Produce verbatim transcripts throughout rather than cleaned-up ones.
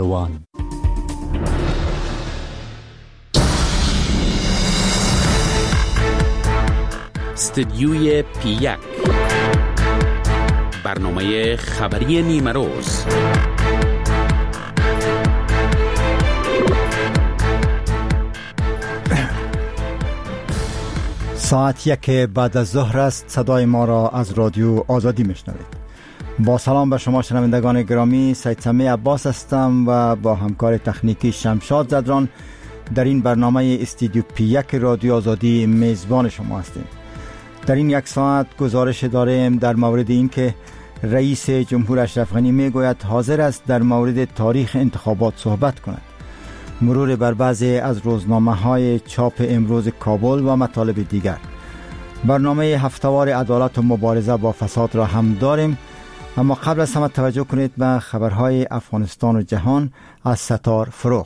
وان. استدیوی پی یک، برنامه خبری نیمه روز. ساعت یک بعد از ظهر است. صدای ما را از رادیو آزادی میشنوید. با سلام به شما شنوندگان گرامی، سید سمی عباس هستم و با همکار تکنیکی شمشاد زدران در این برنامه استودیو پی یک رادیو آزادی میزبان شما هستیم. در این یک ساعت گزارش داریم در مورد اینکه رئیس جمهور اشرف غنی میگوید حاضر است در مورد تاریخ انتخابات صحبت کند. مرور بر بعضی از روزنامه‌های چاپ امروز کابل و مطالب دیگر. برنامه هفته‌وار عدالت و مبارزه با فساد را هم داریم، اما قبل از همه توجه کنید به خبرهای افغانستان و جهان از ستار فروغ.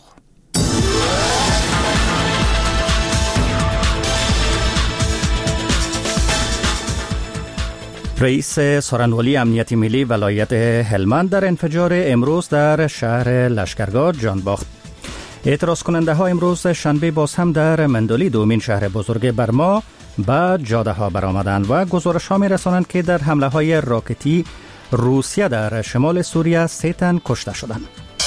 رئیس سارنوالی امنیت ملی ولایت هلمند در انفجار امروز در شهر لشکرگاه جان باخت. اعتراض کننده ها امروز شنبه باز هم در مندولی، دومین شهر بزرگ برما، به جاده ها برآمدند و گزارش ها می رسانند که در حمله های راکتی روسیه در شمال سوریه سه تن کشته شدند.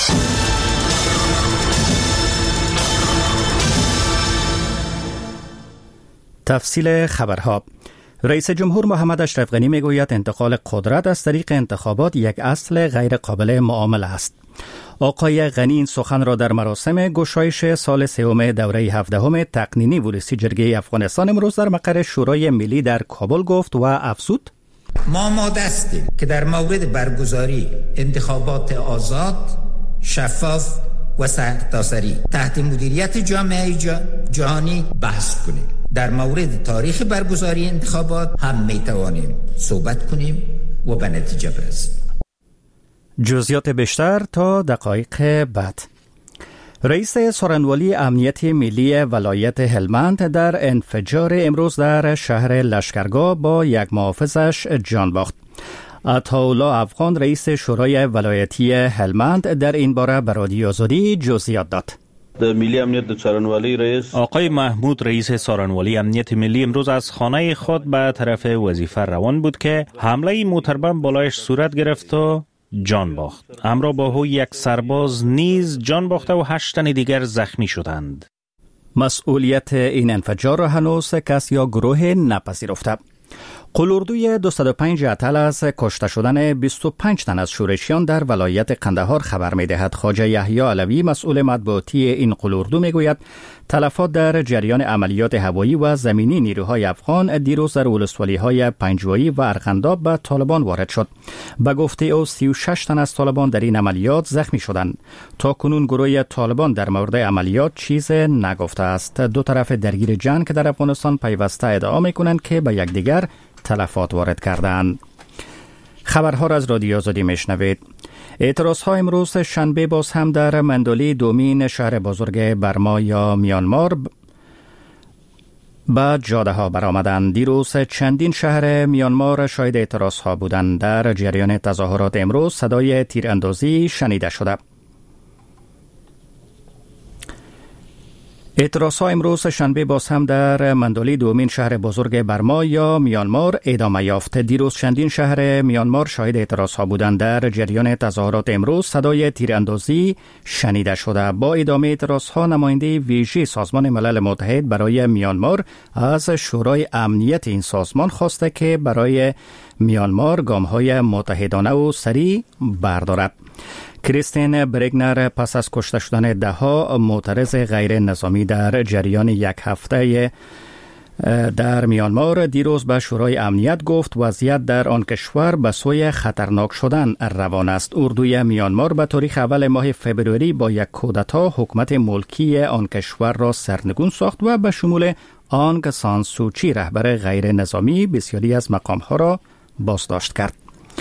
تفصیل خبرها. رئیس جمهور محمد اشرف غنی می گوید انتقال قدرت از طریق انتخابات یک اصل غیر قابل معامله است. آقای غنی این سخن را در مراسم گشایش سال سوم دوره هفدهم تقنینی ورودی جرگه افغانستان امروز در مقر شورای ملی در کابل گفت و افزود: ما آماده هستیم که در مورد برگزاری انتخابات آزاد، شفاف و سرتاسری تحت مدیریت جامعه جهانی بحث کنیم. در مورد تاریخ برگزاری انتخابات هم می توانیم صحبت کنیم و به نتیجه برسیم. جزئیات بیشتر تا دقایق بعد. رئیس سارنوالی امنیت ملی ولایت هلمند در انفجار امروز در شهر لشکرگاه با یک محافظش جان باخت. عطاالله افغان رئیس شورای ولایتی هلمند در این باره به رادیو آزادی جزئیات داد. در ملی امنیت سارنوالی رئیس آقای محمود رئیس سارنوالی امنیت ملی امروز از خانه خود به طرف وظیفه روان بود که حمله موتربم بالایش صورت گرفت و جان باخت. همراه با او یک سرباز نیز جان باخته و هشت تن دیگر زخمی شدند. مسئولیت این انفجار را هنوز کس یا گروه نپذیرفته. قلوردوی دویست و پنج اتل از کشته شدن بیست و پنج تن از شورشیان در ولایت قندهار خبر می دهد. خواجه یحیی علوی مسئول مطبوعاتی این قلوردو می گوید تلفات در جریان عملیات هوایی و زمینی نیروهای افغان دیروز در ولسوالی های پنجوایی و ارغنداب به طالبان وارد شد. به گفته او سی و شش تن از طالبان در این عملیات زخمی شدند. تا کنون گروه طالبان در مورد عملیات چیز نگفته است. دو طرف درگیر جنگ که در افغانستان پیوسته ادعا می کنند که به یکدیگر تلفات وارد کردند. خبرها را از رادیو آزادی میشنوید. اعتراض ها امروز شنبه باز هم در مندولی، دومین شهر بزرگ برما یا میانمار، به جاده ها برآمدند. دیروز چندین شهر میانمار شاهد اعتراض ها بودند. در جریان تظاهرات امروز صدای تیراندازی شنیده شده. اعتراض‌ها امروز شنبه باز هم در مندولی، دومین شهر بزرگ برما یا میانمار، ادامه یافت. دیروز چندین شهر میانمار شاهد اعتراض‌ها بودند. در جریان تظاهرات امروز صدای تیراندازی شنیده شده. با ادامه اعتراض‌ها نماینده ویژه سازمان ملل متحد برای میانمار از شورای امنیت این سازمان خواسته که برای میانمار گام‌های متحدانه و سریع بردارد. کریستین برگنر پس از کشته شدن ده ها معترض غیر نظامی در جریان یک هفته در میانمار دیروز به شورای امنیت گفت وضعیت در آن کشور به سوی خطرناک شدن روان است. اردوی میانمار به تاریخ اول ماه فبروری با یک کودتا حکومت ملکی آن کشور را سرنگون ساخت و به شمول آنگ سان سوچی رهبر غیر نظامی بسیاری از مقامها را بازداشت کرد.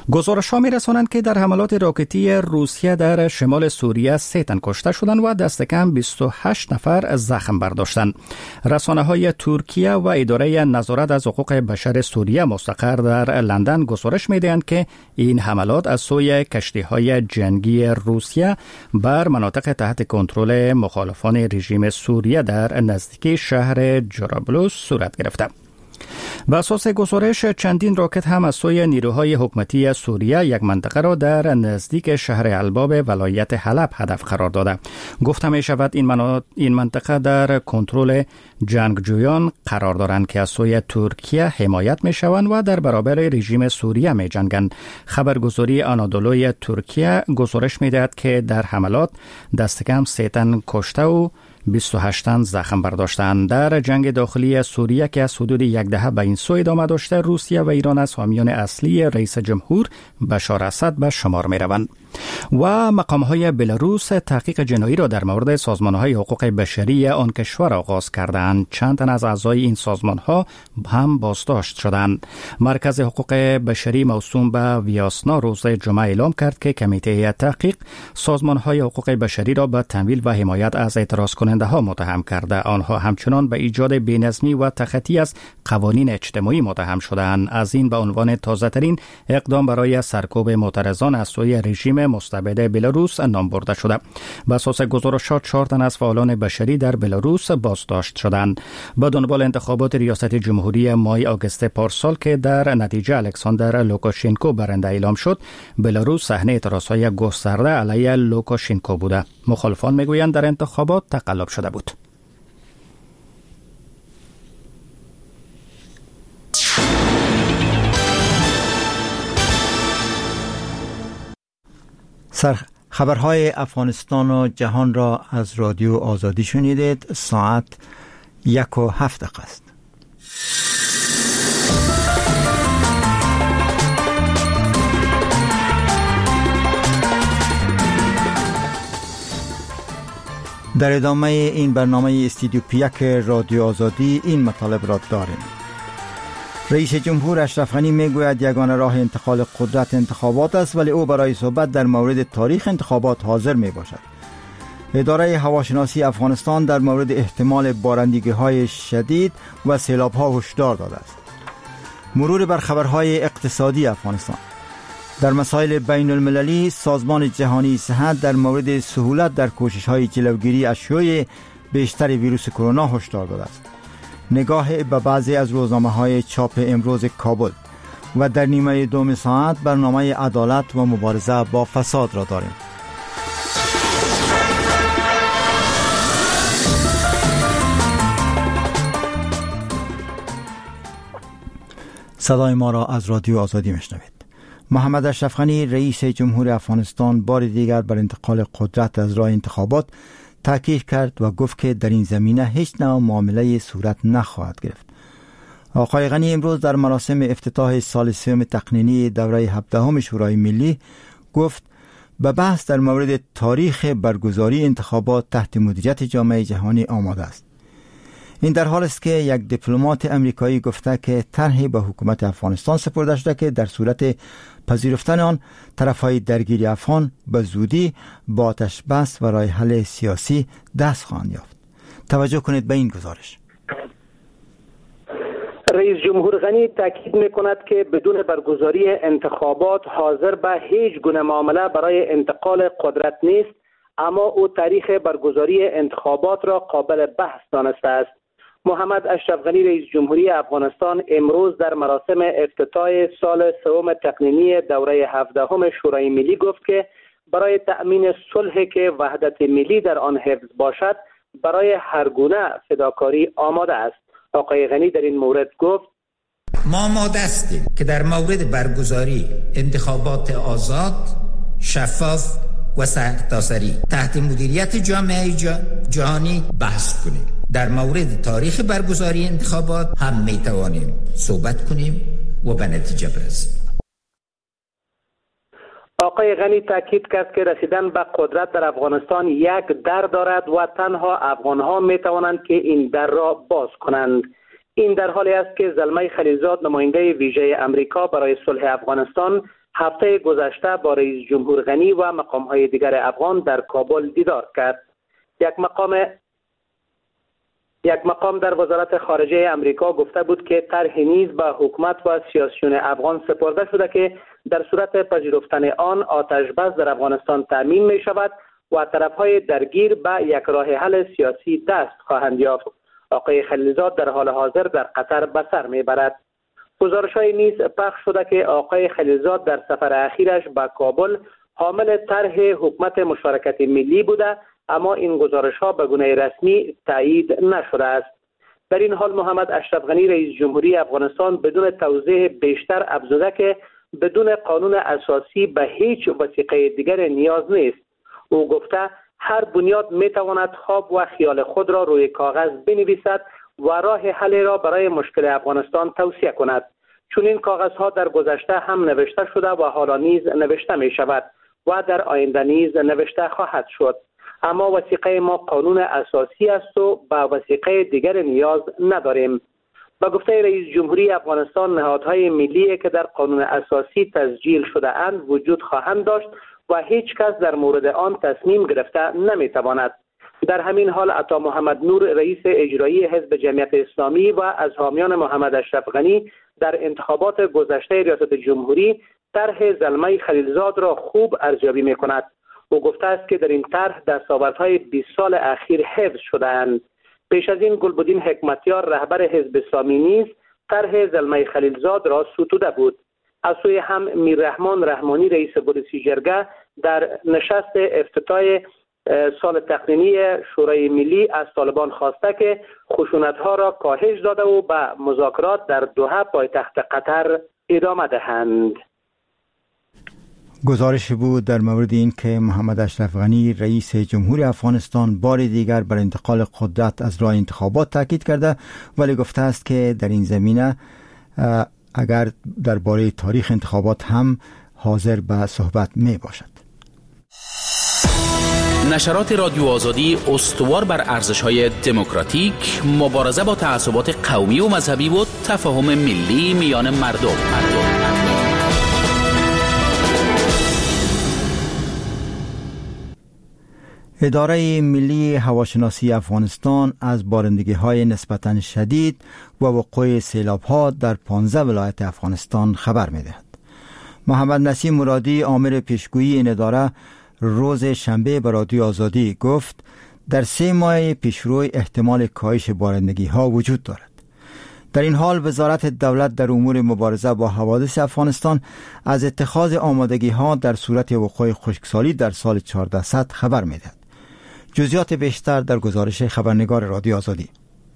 گزارش‌ها می‌رسانند که در حملات راکتی روسیه در شمال سوریه سه تن کشته شدند و دست کم بیست و هشت نفر زخم برداشتند. رسانه‌های ترکیه و اداره نظارت از حقوق بشر سوریه مستقر در لندن گزارش می‌دهند که این حملات از سوی کشتی‌های جنگی روسیه بر مناطق تحت کنترل مخالفان رژیم سوریه در نزدیکی شهر جرابلس صورت گرفته. به اساس گزارش چندین راکت هم از سوی نیروهای حکومتی سوریه یک منطقه را در نزدیک شهر الباب ولایت حلب هدف قرار داده. گفته می شود این, مناط... این منطقه در کنترل جنگجویان قرار دارند که از سوی ترکیه حمایت می شوند و در برابر رژیم سوریه می جنگند. خبرگزاری آنادولوی ترکیه گزارش می دهد که در حملات دست کم سه تن کشته و بیست و هشت تن زخم برداشتند. در جنگ داخلی سوریه که از حدود یک دهه به این سو ادامه داشته، روسیه و ایران از حامیان اصلی رئیس جمهور بشار اسد به شمار می روند. و مقام‌های بلاروس تحقیق جنایی را در مورد سازمان‌های حقوق بشری آن کشور آغاز کردند. چند تن از اعضای این سازمان‌ها هم بازداشت شدند. مرکز حقوق بشری موسوم به ویاسنا روز جمعه اعلام کرد که کمیته تحقیق سازمان‌های حقوق بشری را به تمویل و حمایت از اعتراض کننده‌ها متهم کرده. آنها همچنان به ایجاد بی‌نظمی و تخطی از قوانین اجتماعی متهم شدند. از این به عنوان تازه‌ترین اقدام برای سرکوب معترضان از سوی رژیم مستبد بلاروس نام برده شده. به اساس گزارشات چهار تن از فعالان بشری در بلاروس بازداشت شدند. با دنبال انتخابات ریاست جمهوری مای آگوست پارسال که در نتیجه الکساندر لوکاشنکو برنده اعلام شد، بلاروس صحنه اعتراضهای گسترده علیه لوکاشنکو بوده. مخالفان میگویند در انتخابات تقلب شده بود. سر خبرهای افغانستان و جهان را از رادیو آزادی شنیدید. ساعت یک و هفت دقیقه است. در ادامه این برنامه استودیو پیک رادیو آزادی این مطالب را داریم. رئیس جمهور اشرف غنی میگوید یگانه راه انتقال قدرت انتخابات است، ولی او برای صحبت در مورد تاریخ انتخابات حاضر می باشد. اداره هواشناسی افغانستان در مورد احتمال بارندگی‌های شدید و سیلاب‌ها هشدار داده است. مرور بر خبرهای اقتصادی افغانستان. در مسائل بین المللی، سازمان جهانی صحت در مورد سهولت در کوشش‌های جلوگیری از شیوع بیشتر ویروس کرونا هشدار داده است. نگاه به بعضی از روزنامه‌های چاپ امروز کابل و در نیمه دوم ساعت برنامه عدالت و مبارزه با فساد را داریم. صدای ما را از رادیو آزادی میشنوید. محمد اشرف غنی رئیس جمهور افغانستان بار دیگر بر انتقال قدرت از راه انتخابات تاکید کرد و گفت که در این زمینه هیچ نوع معامله صورت نخواهد گرفت. آقای غنی امروز در مراسم افتتاح سال سوم تقنینی دوره هفدهم شورای ملی گفت به بحث در مورد تاریخ برگزاری انتخابات تحت مدیریت جامعه جهانی آماده است. این در حال است که یک دیپلمات امریکایی گفته که طرحی به حکومت افغانستان سپرده شده که در صورت پذیرفتن آن طرفهای درگیری افغان به زودی با آتش بس و راه حل سیاسی دست خواهند یافت. توجه کنید به این گزارش. رئیس جمهور غنی تاکید می‌کند که بدون برگزاری انتخابات حاضر به هیچ گونه معامله برای انتقال قدرت نیست، اما او تاریخ برگزاری انتخابات را قابل بحث دانسته است. محمد اشرف غنی رئیس جمهوری افغانستان امروز در مراسم افتتاح سال سوم تقنینی دوره هفدهم شورای ملی گفت که برای تأمین صلحی که وحدت ملی در آن حفظ باشد برای هر گونه فداکاری آماده است. آقای غنی در این مورد گفت ما آماده هستیم که در مورد برگزاری انتخابات آزاد، شفاف و سرتاسری تحت مدیریت جامعه جهانی بحث کنیم. در مورد تاریخ برگزاری انتخابات هم می توانیم صحبت کنیم و به نتیجه برسیم. آقای غنی تاکید کرد که رسیدن به قدرت در افغانستان یک در دارد و تنها افغانها می توانند که این در را باز کنند. این در حالی است که زلمه خلیلزاد نماینده ویژه امریکا برای صلح افغانستان هفته گذشته با رئیس جمهور غنی و مقام‌های دیگر افغان در کابل دیدار کرد. یک مقام یک مقام در وزارت خارجه امریکا گفته بود که طرحی نیز به حکومت و سیاسیون افغان سپرده شده که در صورت پذیرفتن آن آتش بس در افغانستان تامین می شود و طرفهای درگیر به یک راه حل سیاسی دست خواهند یافت. آقای خلیلزاد در حال حاضر در قطر به سر می برد. گزارش‌های نیز پخش شده که آقای خلیلزاد در سفر اخیرش به کابل حامل طرح حکومت مشارکت ملی بوده، اما این گزارش‌ها به گونه رسمی تایید نشده است. در این حال محمد اشرف غنی رئیس جمهوری افغانستان بدون توضیح بیشتر افزوده که بدون قانون اساسی به هیچ وثیقه دیگر نیاز نیست. او گفته هر بنیاد میتواند خواب و خیال خود را روی کاغذ بنویسد و راه حل را برای مشکل افغانستان توصیه کند، چون این کاغذها در گذشته هم نوشته شده و حالا نیز نوشته می شود و در آینده نیز نوشته خواهد شد. اما وثیقه ما قانون اساسی است و به وثیقه دیگر نیاز نداریم. با گفته رئیس جمهوری افغانستان نهادهای ملی که در قانون اساسی تسجیل شده اند وجود خواهند داشت و هیچ کس در مورد آن تصمیم گرفته نمیتواند. در همین حال عطا محمد نور رئیس اجرایی حزب جمعیت اسلامی و از حامیان محمد اشرف غنی در انتخابات گذشته ریاست جمهوری طرح زلمه خلیلزاد را خوب ارزیابی می‌کند. او گفته است که در این طرح دستاوردهای بیست سال اخیر حفظ شده‌اند. پیش از این گلبدین حکمتیار رهبر حزب اسلامی نیز طرح زلمه خلیلزاد را ستوده بود. از سوی هم میررحمان رحمانی رئیس پلیسی جرگه در نشست افتتاح سال تقنینی شورای ملی از طالبان خواسته که خشونت‌ها را کاهش داده و به مذاکرات در دوحه پایتخت قطر ادامه دهند. گزارش بود در مورد این که محمد اشرف غنی رئیس جمهوری افغانستان بار دیگر بر انتقال قدرت از راه انتخابات تاکید کرده، ولی گفته است که در این زمینه اگر درباره تاریخ انتخابات هم حاضر به صحبت می باشد. نشرات رادیو آزادی استوار بر ارزش‌های دموکراتیک، مبارزه با تعصبات قومی و مذهبی و تفاهم ملی میان مردم. مردم. اداره ملی هواشناسی افغانستان از بارندگی‌های نسبتاً شدید و وقوع سیلاب‌ها در پانزده ولایت افغانستان خبر می‌دهد. محمد نسیم مرادی عامل پیشگویی این اداره روز شنبه به رادیو آزادی گفت در سه ماه پیشروی احتمال کاهش بارندگی‌ها وجود دارد. در این حال وزارت دولت در امور مبارزه با حوادث افغانستان از اتخاذ آمادگی‌ها در صورت وقوع خشکسالی در سال چهارده صد خبر می‌دهد. جزئیات بیشتر در گزارش خبرنگار رادیو آزادی.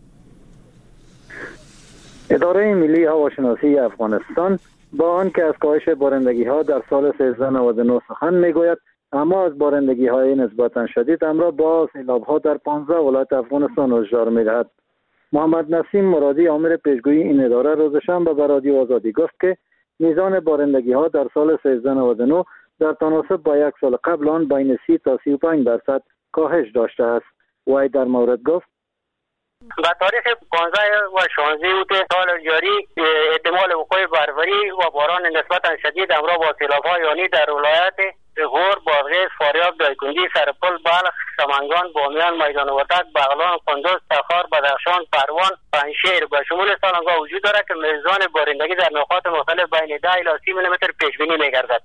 اداره ملی هواشناسی افغانستان با آنکه از کاهش بارندگی‌ها در سال سیزده نود و نه سخن می‌گوید، اما از بارندگی‌های نسبتاً شدید همراه با سیلاب‌ها در پانزده ولایت افغانستان هشدار می‌دهد. محمد نسیم مرادی عامل پیشگویی این اداره روز شنبه به رادیو آزادی گفت که میزان بارندگی‌ها در سال سیزده نود و نه در تناسب با یک سال قبل آن بین سی تا سی و پنج درصد کاهش داشته است. وی در مورد گفت با تاریخ پانزده و شانزده اوت سال جاری احتمال وقوع برفباری و باران نسبتا شدید همراه با سیلاب‌ها یعنی در ولایت غور، بادغیس، فاریاب، دایکنډي، سرپل، بلخ، سمنگان، بامیان، میدان وردک، بغلان، کندز، تخار، بدخشان، پروان، پنجشیر و شمول سالنگاه وجود دارد که میزان بارندگی در نقاط مختلف بین ده الی سی میلیمتر پیش بینی می‌گردد.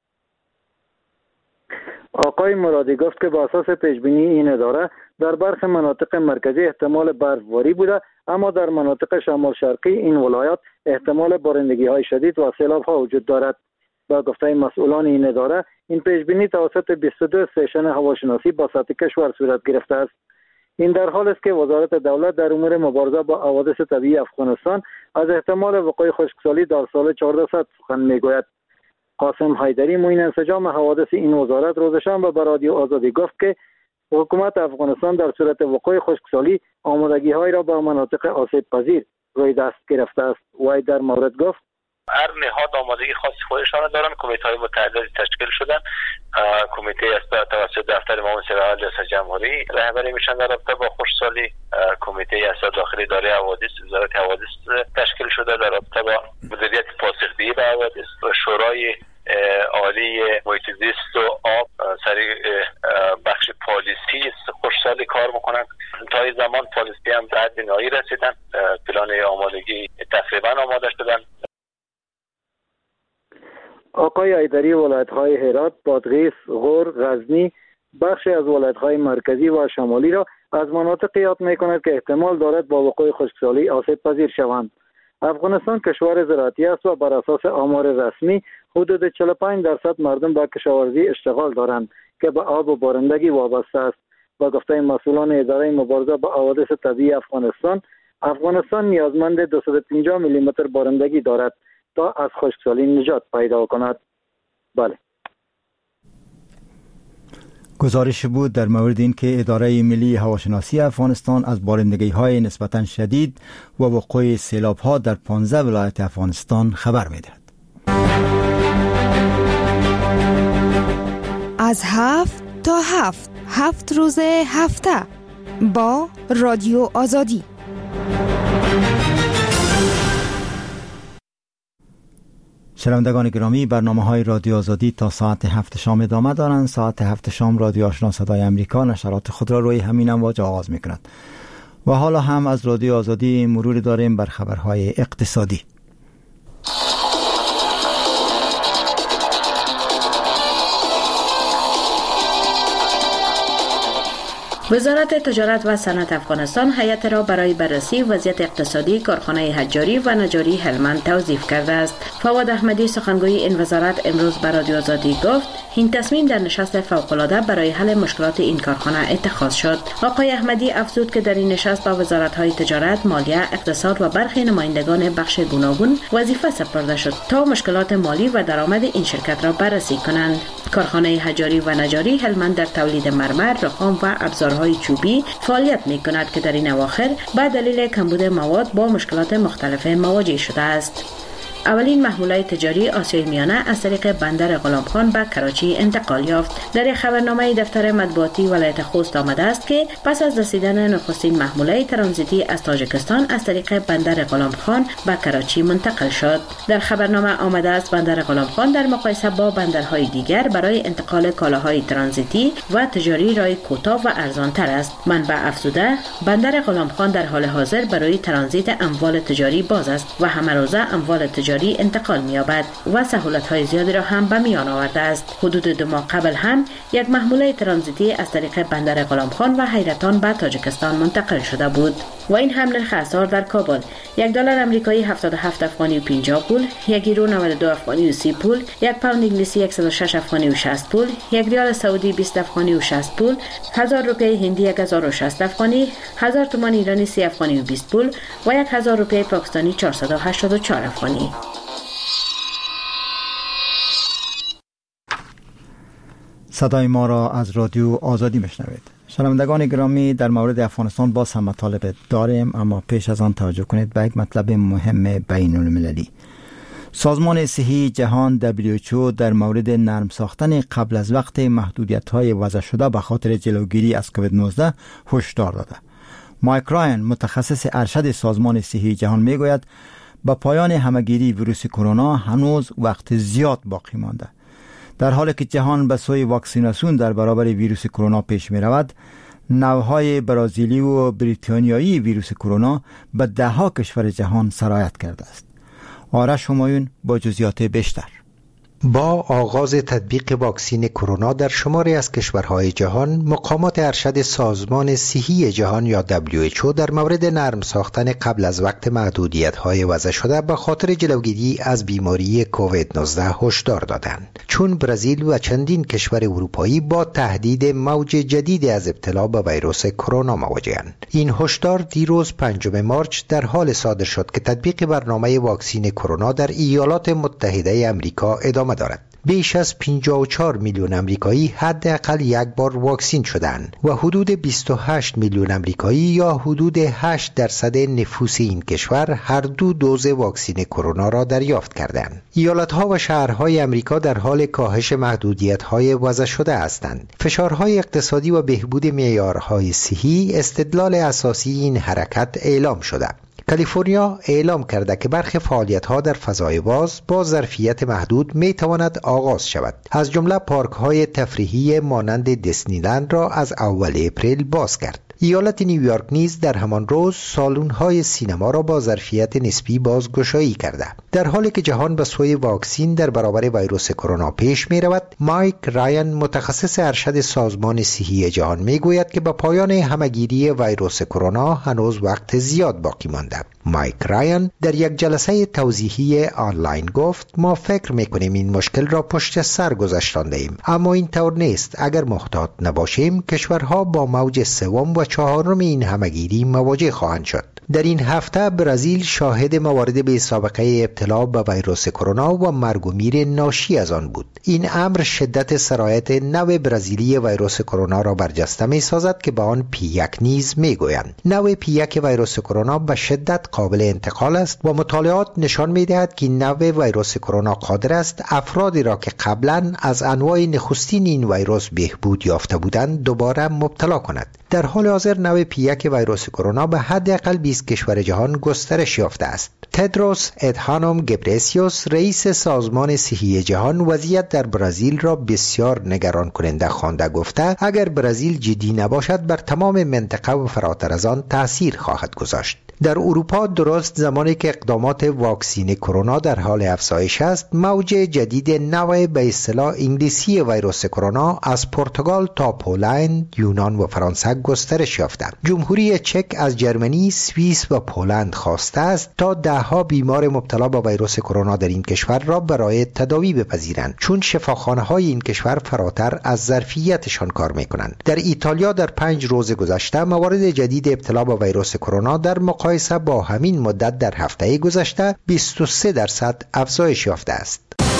آقای مرادی گفت که با اساس پیش بینی این اداره در برخی مناطق مرکزی احتمال برفباری بوده، اما در مناطق شمال شرقی این ولایات احتمال بارندگی‌های شدید و سیلاب‌ها وجود دارد. با گفته مسئولان این اداره این پیش بینی توسط بیست و دو استیشن هواشناسی با سطح کشور صورت گرفته است. این در حال است که وزارت دولت در امور مبارزه با حوادث طبیعی افغانستان از احتمال وقوع خشکسالی در سال چهارده صد سخن میگوید. قاسم حیدری معین انسجام حوادث این وزارت روز شنبه به رادیو آزادی گفت که حکومت افغانستان در صورت وقوع خشکسالی آمادگی‌های را با مناطق آسیب پذیر روی دست گرفته است. وی در مورد گفت هر نهاد آمادگی خاص خودشان دارند. کمیته متعددی تشکیل شدن. کمیته است توسط دفتر معاون سرحد ریاست جمهوری رهبری میشن در رابطه با خشکسالی. کمیته است داخلی اداره حوادث وزارت حوادث تشکیل شده در رابطه با مدیریت پاسخگویی به حوادث. شورای خشکسالی محیط زیست و آب سر بخش پالیسی خوشسالی کار میکنن. تا این زمان پالیسی هم به حد نهایی رسیدن، پلان آمادگی تقریبا آماده شدن. آقای ایدری ولایت‌های هرات، بادغیس، غور، غزنی، بخشی از ولایت‌های مرکزی و شمالی را از مناطقی یاد می‌کند که احتمال دارد با وقوع خشکسالی آسیب پذیر شوند. افغانستان کشور زراعتی است و بر اساس آمار رسمی حدود چهل و پنج درصد مردم به کشاورزی اشتغال دارند که به آب و بارندگی وابسته است. با گفته مسئولان اداره مبارزه با حوادث طبیعی افغانستان، افغانستان نیازمند دویست و پنجاه میلی متر بارندگی دارد تا از خشکسالی نجات پیدا کند. بله. گزارش بود در مورد این که اداره ملی هواشناسی افغانستان از بارندگی‌های نسبتاً شدید و وقوع سیلاب‌ها در پانزده ولایت افغانستان خبر می‌دهد. از هفت تا هفت هفت روز هفته با رادیو آزادی. شنوندگان گرامی، برنامه‌های رادیو آزادی تا ساعت هفت شام ادامه دارند. ساعت هفت شام رادیو آشنا صدای امریکا نشرات خود را روی همین امواج آغاز می‌کند. و حالا هم از رادیو آزادی مروری داریم بر خبرهای اقتصادی. وزارت تجارت و صنعت افغانستان هیئت را برای بررسی وضعیت اقتصادی کارخانه حجاری و نجاری هلمند توظیف کرده است. فواد احمدی سخنگوی این وزارت امروز به رادیو آزادی گفت این تصمیم در نشست فوق‌العاده برای حل مشکلات این کارخانه اتخاذ شد. آقای احمدی افزود که در این نشست به وزارت‌های تجارت، مالیه، اقتصاد و برخی نمایندگان بخش گوناگون وظیفه سپرده شد تا مشکلات مالی و درآمد این شرکت را بررسی کنند. کارخانه حجاری و نجاری هلمند در تولید مرمر، رخام و ابزارهای چوبی فعالیت می‌کند که در این اواخر به دلیل کمبود مواد با مشکلات مختلف مواجه شده است. اولین محموله تجاری آسیای میانه از طریق بندر غلامخان به کراچی انتقال یافت. در خبرنامه دفتر مطبوعاتی ولایت خوست آمده است که پس از رسیدن نخستین محموله ترانزیتی از تاجیکستان از طریق بندر غلامخان به کراچی منتقل شد. در خبرنامه آمده است بندر غلامخان در مقایسه با بندرهای دیگر برای انتقال کالاهای ترانزیتی و تجاری راه کوتاه و ارزان‌تر است. منبع افزوده بندر غلامخان در حال حاضر برای ترانزیت اموال تجاری باز است و همه روزه اموال تجاری انتقال می‌یابد و سهولت‌های زیادی را هم به میان آورده است. حدود دو ماه قبل هم یک محموله ترانزیتی از طریق بندر غلامخان و حیرتان به تاجیکستان منتقل شده بود. و این هم نرخ اسعار در کابل: یک دلار آمریکایی هفتاد و هفت افغانی و پنجاه پول، یک یورو نود و دو افغانی و سی پول، یک پوند انگلیسی صد و شش افغانی و شصت پول، یک ریال سعودی بیست افغانی و شصت پول، هزار روپیه هندی هزار و شصت افغانی، هزار تومان ایرانی سی افغانی و بیست پول و یک هزار روپیه پاکستانی چهارصد و هشتاد و چهار افغانی. صدای ما را از رادیو آزادی میشنوید. شنوندگان گرامی، در مورد افغانستان باز هم مطالب داریم، اما پیش از آن توجه کنید به یک مطلب مهم بین المللی. سازمان صحی جهان دبلیو اچ او در مورد نرم ساختن قبل از وقت محدودیت‌های وضع شده به خاطر جلوگیری از کووید نوزده هشدار داده. مایک راین، متخصص ارشد سازمان صحی جهان، میگوید با پایان همگیری ویروس کرونا هنوز وقت زیاد باقی مانده. در حالی که جهان به سوی واکسیناسیون در برابر ویروس کرونا پیش می رود، نوهای برازیلی و بریتانیایی ویروس کرونا به ده ها کشور جهان سرایت کرده است. آرش همایون با جزئیات بیشتر. با آغاز تطبیق واکسین کرونا در شماری از کشورهای جهان، مقامات ارشد سازمان صحی جهان یا دبلیو اچ او در مورد نرم ساختن قبل از وقت محدودیت‌های وضع شده به خاطر جلوگیری از بیماری کووید نوزده هشدار دادند، چون برزیل و چندین کشور اروپایی با تهدید موج جدید از ابتلا به ویروس کرونا مواجه‌اند. این هشدار دیروز پنجم مارس در حال صادر شد که تطبیق برنامه واکسین کرونا در ایالات متحده آمریکا ادامه دارد. بیش از پنجاه و چهار میلیون آمریکایی حداقل یک بار واکسین شدند و حدود بیست و هشت میلیون آمریکایی یا حدود هشت درصد نفوس این کشور هر دو دوز واکسین کرونا را دریافت کردند. ایالت‌ها و شهرهای آمریکا در حال کاهش محدودیت‌های وضع شده هستند. فشارهای اقتصادی و بهبود معیارهای صحی استدلال اساسی این حرکت اعلام شده. کالیفرنیا اعلام کرده که برخی فعالیت‌ها در فضای باز با ظرفیت محدود می‌تواند آغاز شود. از جمله پارک‌های تفریحی مانند دیسنیلند را از اول اپریل باز کرد. ایالت نیویورک نیز در همان روز سالن‌های سینما را با ظرفیت نسبی بازگشایی کرده. در حالی که جهان به سوی واکسین در برابر ویروس کرونا پیش می‌رود، مایک رایان متخصص ارشد سازمان صحی جهان می‌گوید که به پایان همه‌گیری ویروس کرونا هنوز وقت زیاد باقی مانده. مایک رایان در یک جلسه توضیحی آنلاین گفت: ما فکر می‌کنیم این مشکل را پشت سر گذاشته‌ایم، اما این طور نیست. اگر محتاط نباشیم، کشورها با موج سوم و چهارم این همه‌گیری مواجه خواهند شد. در این هفته برزیل شاهد موارد بی سابقه ابتلا به ویروس کرونا و مرگ و میر ناشی از آن بود. این امر شدت سرایت نوع برزیلی ویروس کرونا را برجسته می سازد که به آن پی یک نیز می گویند. نوع پی یک ویروس کرونا به شدت قابل انتقال است و مطالعات نشان می دهد که نوع ویروس کرونا قادر است افرادی را که قبلا از انواع نخستین این ویروس بهبود یافته بودند دوباره مبتلا کند. در حال حاضر نوع پی یک ویروس کرونا به حداقل بیست کشور جهان گسترش یافته است. تدروس ادهانوم گبرسیوس رئیس سازمان صحی جهان وضعیت در برزیل را بسیار نگران کننده خوانده گفته اگر برزیل جدی نباشد بر تمام منطقه و فراتر از آن تأثیر خواهد گذاشت. در اروپا درست زمانی که اقدامات واکسین کرونا در حال افزایش است، موج جدید نوع به اصطلاح انگلیسی ویروس کرونا از پرتغال تا پولند، یونان و فرانسه گسترش یافته. جمهوری چک از جرمنی، سوئیس و پولند خواسته است تا دهها بیمار مبتلا به ویروس کرونا در این کشور را برای تداوی بپذیرند، چون شفاخانه‌های این کشور فراتر از ظرفیتشان کار می‌کنند. در ایتالیا در پنج روز گذشته موارد جدید ابتلا به ویروس کرونا در مقایسه با همین مدت در هفته گذشته بیست و سه درصد افزایش یافته است.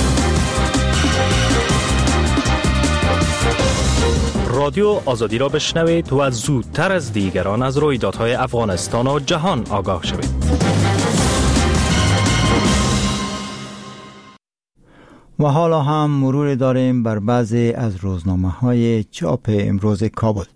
رادیو آزادی را بشنوید و زودتر از دیگران از رویدادهای افغانستان و جهان آگاه شوید. و حالا هم مرور داریم بر بعضی از روزنامه‌های چاپ امروز کابل.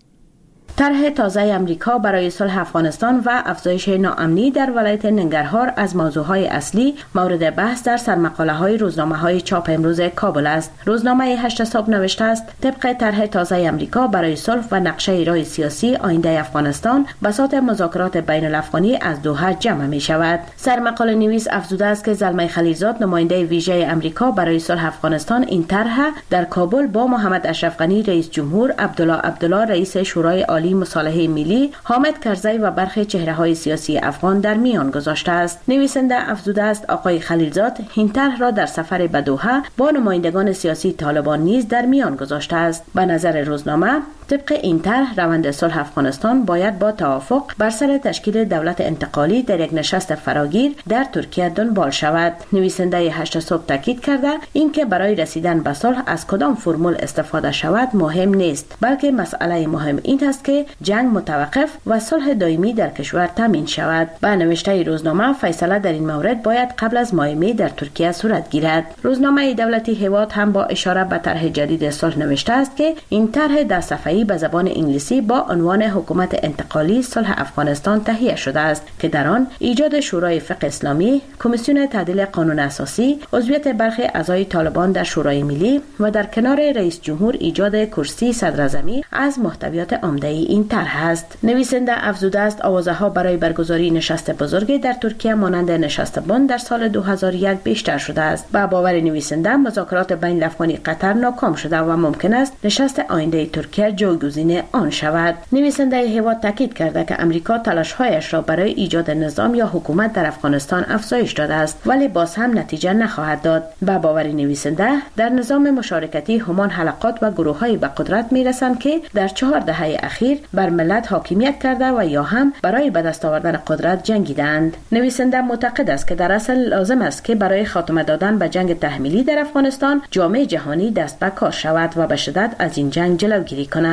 طرح تازه امریکا برای صلح افغانستان و افزایش ناامنی در ولایت ننگرهار از موضوعهای اصلی مورد بحث در سرمقاله‌های روزنامه‌های چاپ امروز کابل است. روزنامه هشت صبح نوشته است: طبق طرح تازه امریکا برای صلح و نقشه راه سیاسی آینده افغانستان، بساط مذاکرات بین الافغانی از دوحه جمع می شود. سرمقاله نویس افزوده است که زلمه خلیلزاد، نماینده ویژه امریکا برای صلح افغانستان، این طرح در کابل با محمد اشرف غنی رئیس جمهور، عبدالله عبدالله رئیس شورای عالی مصالحه ملی، حامد کرزی و برخی چهره‌های سیاسی افغان در میان گذاشته است. نویسنده افزوده است آقای خلیلزاد این طرح را در سفر به دوحه با نمایندگان سیاسی طالبان نیز در میان گذاشته است. به نظر روزنامه طبق این طرح روند صلح افغانستان باید با توافق بر سر تشکیل دولت انتقالی در یک نشست فراگیر در ترکیه دنبال شود. نویسنده هشت صبح تاکید کرده اینکه برای رسیدن به صلح از کدام فرمول استفاده شود مهم نیست، بلکه مسئله مهم این است که جنگ متوقف و صلح دائمی در کشور تامین شود. با نوشته روزنامه فیصله در این مورد باید قبل از ماه می در ترکیه صورت گیرد. روزنامه دولتی هواد هم با اشاره به طرح جدید صلح نوشته است که این طرح در صفحه‌ای به زبان انگلیسی با عنوان حکومت انتقالی صلح افغانستان تهیه شده است که در آن ایجاد شورای فقه اسلامی، کمیسیون تعدیل قانون اساسی، عضویت برخی اعضای طالبان در شورای ملی و در کنار رئیس جمهور ایجاد کرسی صدراعظمی از محتویات عمده این طرح است. نویسنده افزوده است آوازها برای برگزاری نشست بزرگ در ترکیه مانند نشست بن در سال دو هزار و یک بیشتر شده است. با باور نویسنده مذاکرات بین الافغانی قطر ناکام شده و ممکن است نشست آینده ترکیه جایگزین آن شود. نویسنده هواد تاکید کرده که امریکا تلاش‌هایش را برای ایجاد نظام یا حکومت در افغانستان افزایش داده است، ولی باز هم نتیجه نخواهد داد. با باور نویسنده در نظام مشارکتی همان حلقات و گروه‌های به قدرت می‌رسند که در چهار دهه اخیر بر ملت حاکمیت کرده و یا هم برای به دست آوردن قدرت جنگیدند. نویسنده معتقد است که در اصل لازم است که برای خاتمه دادن به جنگ تحمیلی در افغانستان جامعه جهانی دست به کار شود و به شدت از این جنگ جلوگیری کند.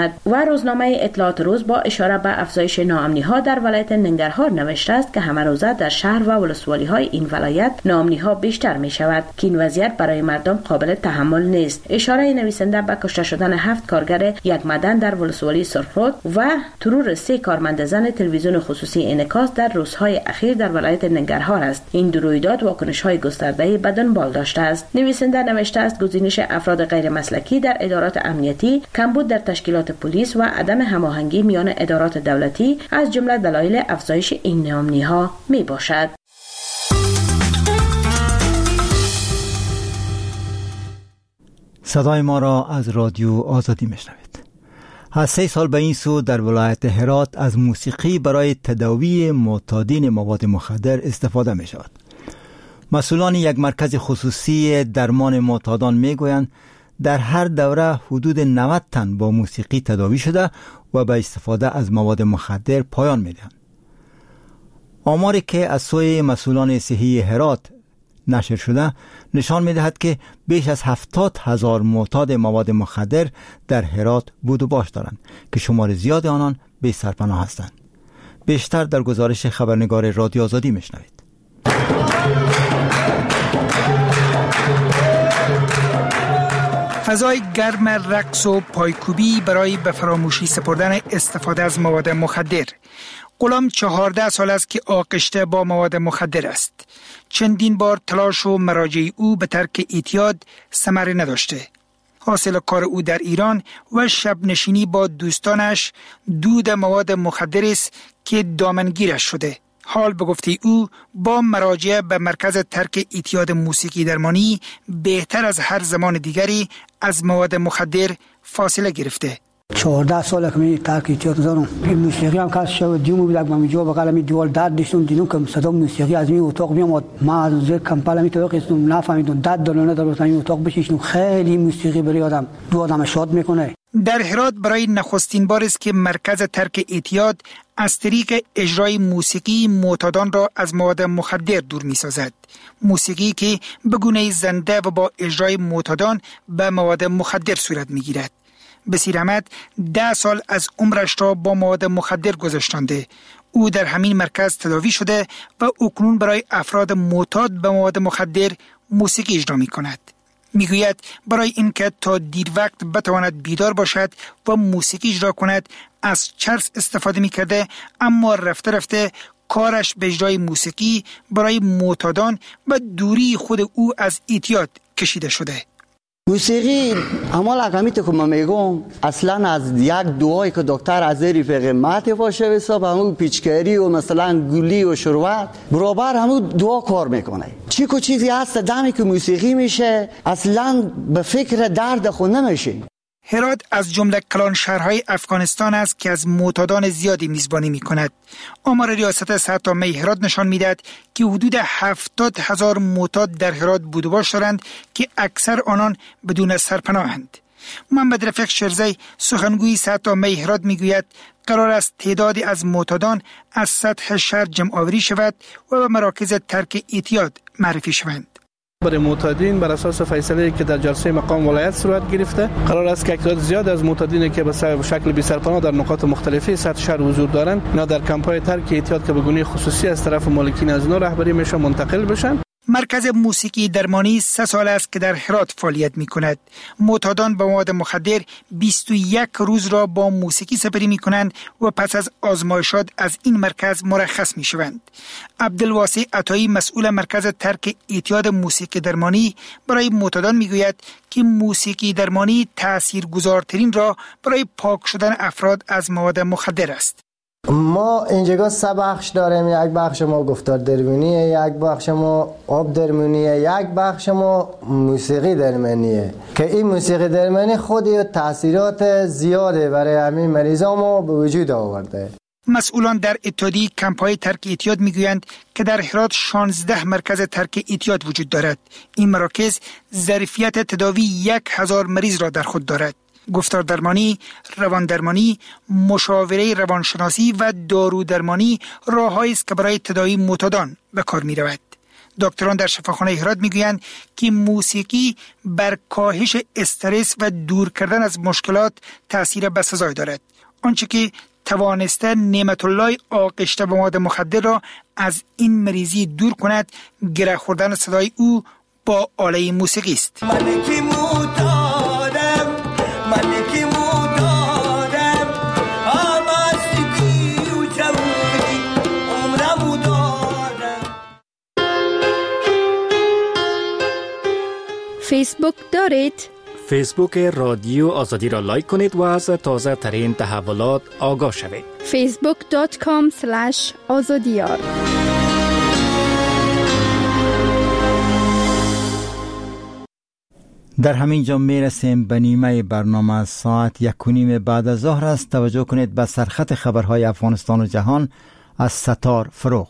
کند. و روزنامه اطلاعات روز با اشاره به افزایش ناامنی ها در ولایت ننگرهار نوشته است که همه روزه در شهر و ولسوالی های این ولایت ناامنی ها بیشتر می شود که این وضعیت برای مردم قابل تحمل نیست. اشاره نویسنده به کشته شدن هفت کارگر یک معدن در ولسوالی سرخرود و ترور سه کارمند زن تلویزیون خصوصی انعکاس در روزهای اخیر در ولایت ننگرهار است. این دو رویداد واکنش‌های گسترده‌ای به دنبال داشته است. نویسنده نوشته است گزینش افراد غیر مسلکی در ادارات امنیتی، کمبود در تشکیلات پلیس و عدم هماهنگی میان ادارات دولتی از جمله دلایل افزایش این ناامنی‌ها میباشد. صدای ما را از رادیو آزادی میشنوید. از سه سال به این سو در ولایت هرات از موسیقی برای تداوی معتادین مواد مخدر استفاده می شود. مسئولان یک مرکز خصوصی درمان معتادان می گویند در هر دوره حدود نود تن با موسیقی تداوی شده و به استفاده از مواد مخدر پایان می دهند. آماری که از سوی مسئولان صحی هرات نشر شده نشان می دهد که بیش از هفتاد هزار معتاد مواد مخدر در هرات بود و باش دارند که شمار زیاد آنان بی سرپناه هستند. بیشتر در گزارش خبرنگار رادیو آزادی می شنوید. فضای گرم رقص و پایکوبی برای به فراموشی سپردن استفاده از مواد مخدر. غلام چهارده سال است که آغشته با مواد مخدر است. چندین بار تلاش و مراجع او به ترک اعتیاد ثمر نداشته. حاصل کار او در ایران و شب نشینی با دوستانش دود مواد مخدر است که دامنگیرش شده. حال به گفته او با مراجعه به مرکز ترک اعتیاد موسیقی درمانی بهتر از هر زمان دیگری از مواد مخدر فاصله گرفته. چهارده ساله که من ترک اعتیاد دارم. این موسیقی هم کاش شو دیوم بود من جو بغل می دیوال داد داشتم دیدم که صدا موسیقی از این اتاق میام ما از زیر کمپالا می تو قسم نفهمیدم داد دلونه در این اتاق بشینم. خیلی موسیقی برای آدم دو آدم شاد میکنه. در هرات برای نخستین بار است که مرکز ترک اعتیاد از طریق اجرای موسیقی معتادان را از مواد مخدر دور می سازد. موسیقی که به گونه زنده و با اجرای معتادان به مواد مخدر صورت می گیرد. بصیر احمد ده سال از عمرش را با مواد مخدر گذشتانده. او در همین مرکز تداوی شده و اکنون برای افراد معتاد به مواد مخدر موسیقی اجرا می کند. می گوید برای اینکه تا دیر وقت بتواند بیدار باشد و موسیقی اجرا کند از چرس استفاده می کرده، اما رفته رفته کارش به اجرای موسیقی برای معتادان و دوری خود او از اعتیاد کشیده شده. موسیقی اما لقمیت که من میگم اصلا از یک دعایی که دکتر از رفیق مات باشه حساب همون پیچکاری و مثلا گلی و شروات برابر همون دعا کار میکنه. چی کو چیزی هست دمی که موسیقی میشه اصلا به فکر درد خود نمیشه. هرات از جمله کلان شهرهای افغانستان است که از معتادان زیادی میزبانی میکند. آمار ریاست صحت عامه هرات نشان میدهد که حدود هفتاد هزار معتاد در هرات بود و باش دارند که اکثر آنان بدون سرپناهند. محمد رفیق شرزی سخنگوی صحت عامه هرات میگوید قرار است تعدادی از معتادان از سطح شهر جمع آوری شود و به مراکز ترک اعتیاد معرفی شوند. برای معتادین بر اساس فیصله که در جلسه مقام ولایت صورت گرفته قرار است که تعداد زیاد از معتادین که به شکل بی سرپناه در نقاط مختلفی سطح شهر حضور دارند اینا در کمپ‌های ترک اعتیاد که به گونه خصوصی از طرف مالکین از نو رهبری میشه منتقل بشن. مرکز موسیقی درمانی سه سال است که در هرات فعالیت می کند. معتادان با مواد مخدر بیست و یک روز را با موسیقی سپری می کنند و پس از آزمایشات از این مرکز مرخص می شوند. عبدالواسع عطایی مسئول مرکز ترک اعتیاد موسیقی درمانی برای معتادان می گوید که موسیقی درمانی تاثیرگذارترین را برای پاک شدن افراد از مواد مخدر است. ما اینجا سه بخش داریم. یک بخش ما گفتار درمانیه، یک بخش ما آب درمانیه، یک بخش ما موسیقی درمانیه که این موسیقی درمانی خودی تاثیرات زیاده برای همین مریضا ما به وجود آورده. مسئولان در اتحادیه کمپ‌های ترک اعتیاد میگویند که در هرات شانزده مرکز ترک اعتیاد وجود دارد. این مراکز ظرفیت تداوی یک هزار مریض را در خود دارد. گفتار درمانی، روان درمانی، مشاوره روانشناسی و دارو درمانی راه‌هایی است که برای تداوی معتادان به کار می‌رود. دکتران در شفاخانه هرات میگویند که موسیقی بر کاهش استرس و دور کردن از مشکلات تأثیر بسزای دارد. آنچه که توانسته نعمت الله آغشته به مواد مخدر را از این مریضی دور کند، گره خوردن صدای او با آله موسیقی است. فیسبوک دارید؟ فیسبوک رادیو آزادی را لایک کنید و از تازه ترین تحولات آگاه شوید. فیسبوک دات کام سلش آزادیار. در همین جا میرسیم به نیمه برنامه. ساعت یک و نیم بعد از ظهر است. توجه کنید به سرخط خبرهای افغانستان و جهان از ستار فروغ.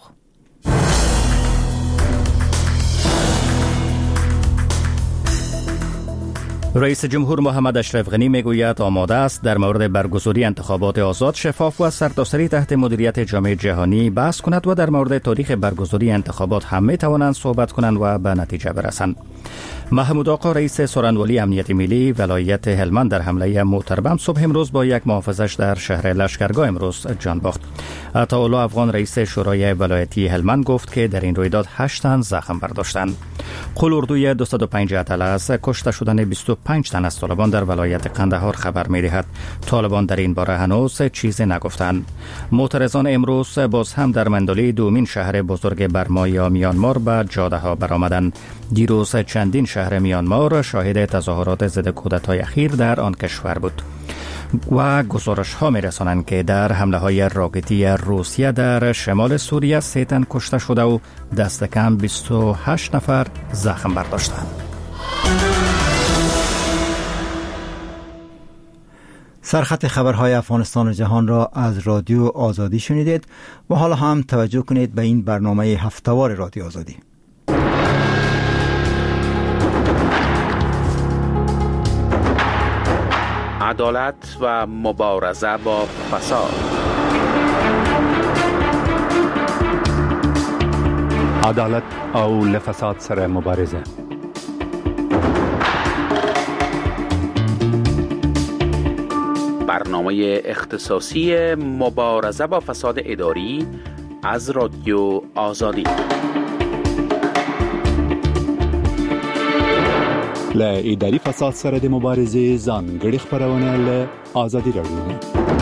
رئیس جمهور محمد اشرف غنی میگوید آماده است در مورد برگزاری انتخابات آزاد، شفاف و سرتاسری تحت مدیریت جامعه جهانی بحث کند و در مورد تاریخ برگزاری انتخابات هم می توانند صحبت کنند و به نتیجه برسند. محمود آقا رئیس سورانوالی امنیت ملی ولایت هلمند در حمله موتربم صبح امروز با یک محافظش در شهر لشکرگاه امروز جان باخت. عطاالله افغان رئیس شورای ولایتی هلمند گفت که در این رویداد هشت تن زخم برداشتند. قول اردوی دویست و پنج اطلاع از کشته شدن بیست و پنج تن از طالبان در ولایت قندهار خبر می دهد. طالبان در این باره هنوز چیزی نگفتند. معترضان امروز باز هم در مندلی دومین شهر بزرگ برما یا میانمار به جاده ها برآمدند. دیروز چندین شهر میانمار شاهد تظاهرات ضد کودتای اخیر در آن کشور بود و گزارش ها می رسانند که در حمله های راکتی روسیه در شمال سوریه سه تن کشته شده و دست کم بیست و هشت نفر زخم برداشتند. سرخط خبرهای افغانستان و جهان را از رادیو آزادی شنیدید و حالا هم توجه کنید به این برنامه هفته‌وار رادیو آزادی. عدالت و مبارزه با فساد. عدالت او لفساد سره مبارزه. برنامه اختصاصی مبارزه با فساد اداری از رادیو آزادی. ل اداري فساد سره د مبارزې ځانګړي خبرونه له آزادی رادیو.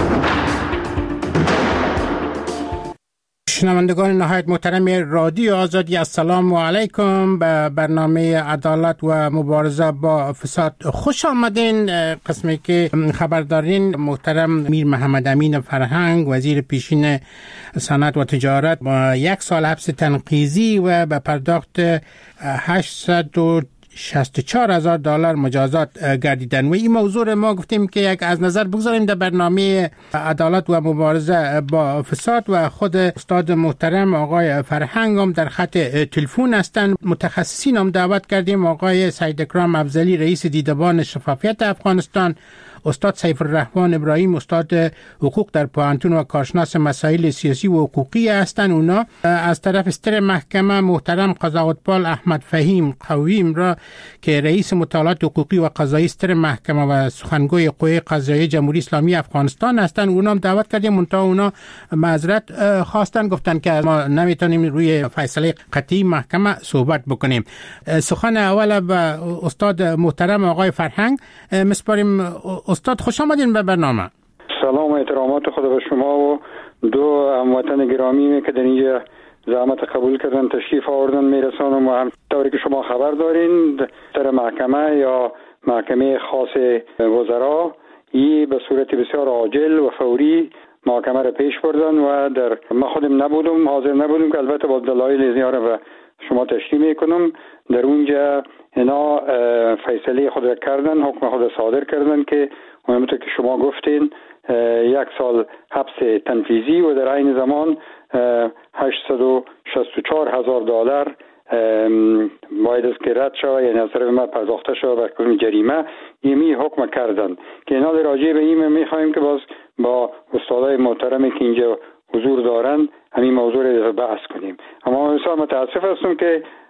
شنوندگان نهایت محترم رادیو آزادی، السلام علیکم. به برنامه عدالت و مبارزه با فساد خوش آمدین. قسمی که خبر دارین محترم میر محمد امین فرهنگ وزیر پیشین صنعت و تجارت با یک سال حبس تنقیزی و به پرداخت هشتصد و شصت و چهار هزار دلار مجازات گردیدن. و این موضوع ما گفتیم که یک از نظر بگذاریم در برنامه عدالت و مبارزه با فساد و خود استاد محترم آقای فرهنگ هم در خط تلفن هستند. متخصصین هم دعوت کردیم، آقای سید اکرام افضلی رئیس دیدبان شفافیت افغانستان، استاد سیف الرحمن ابراهیم استاد حقوق در پوهنتون و کارشناس مسائل سیاسی و حقوقی هستند. اونا از طرف ستر محکمه محترم قضاوتپال احمد فهیم قویم را که رئیس مطالعات حقوقی و قضایی ستر محکمه و سخنگوی قوه قضاییه جمهوری اسلامی افغانستان هستند. اونا هم دعوت کردیم، منتها اونا معذرت خواستن، گفتن که ما نمیتونیم روی فیصله قطعی محکمه صحبت بکنیم. سخن اول به استاد محترم آقای فرهنگ مسپاریم. استاد خوش آمدین به برنامه. سلام و احترامات خدا به شما و دو هموطن گرامی که در اینجا زحمت قبول کردن تشریف آوردن میرسانم. و هم طوری که شما خبر دارین در محکمه یا محکمه خاص وزرا ای به صورت بسیار عاجل و فوری محکمه را پیش بردن و در ما خودم نبودم، حاضر نبودم که البته با دلایل زیاد به شما تشریح میکنم. در اونجا اینا فیصله خود کردن، حکم خود صادر کردن که همونطور که شما گفتین یک سال حبس تنفیذی و در عین زمان هشتصد و شصت و چهار هزار دلار باید از که رد شود، یعنی از طرف ما پرداخته شود و کنون جریمه یمی حکم کردن که اینا در راجع به این میخوایم که باز با استادای محترمی که اینجا حضور دارن همین موضوع رو بحث کنیم. اما بسیار متاسف هستم که